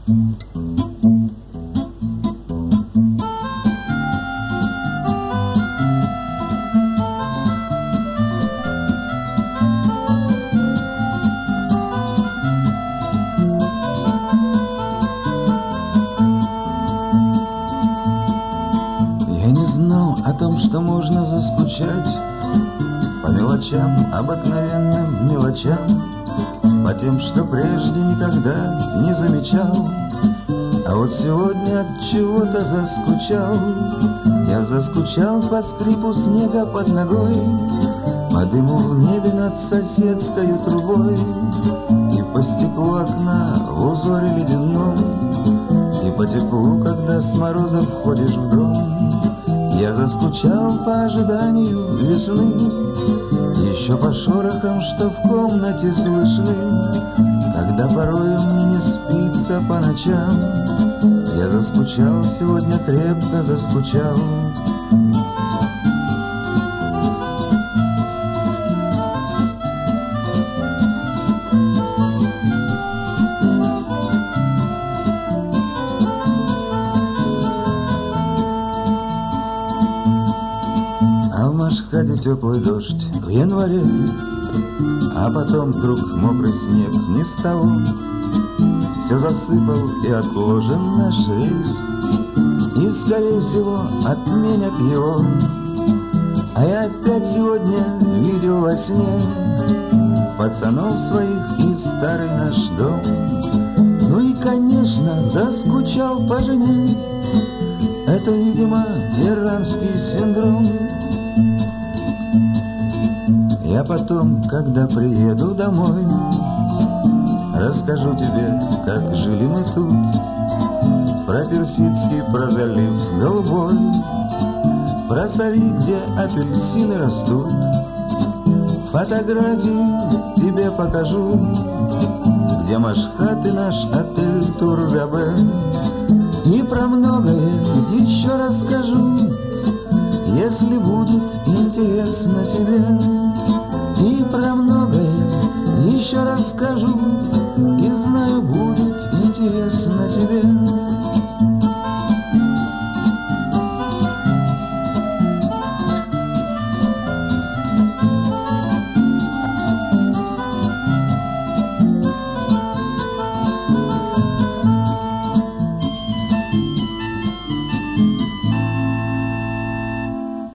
Я не знал о том, что можно заскучать по мелочам, обыкновенным мелочам, по тем, что прежде никогда не замечал. А вот сегодня от чего-то заскучал. Я заскучал по скрипу снега под ногой, по дыму в небе над соседской трубой, и по стеклу окна в узоре ледяном, и по теплу, когда с мороза входишь в дом. Я заскучал по ожиданию весны, еще по шорохам, что в комнате слышны, когда порою мне не спится по ночам. Я заскучал, сегодня крепко заскучал. А в Машхаде теплый дождь в январе, а потом вдруг мокрый снег ни с того все засыпал и отложен наш рейс, и, скорее всего, отменят его. А я опять сегодня видел во сне пацанов своих и старый наш дом. Ну и, конечно, заскучал по жене. Это, видимо, иранский синдром. Я потом, когда приеду домой, расскажу тебе, как жили мы тут, про Персидский, про залив голубой, про Сари, где апельсины растут. Фотографии тебе покажу, где Машхат и наш отель Тургабе. И про многое еще расскажу, если будет интересно тебе. И про многое еще расскажу, и знаю, будет интересно тебе.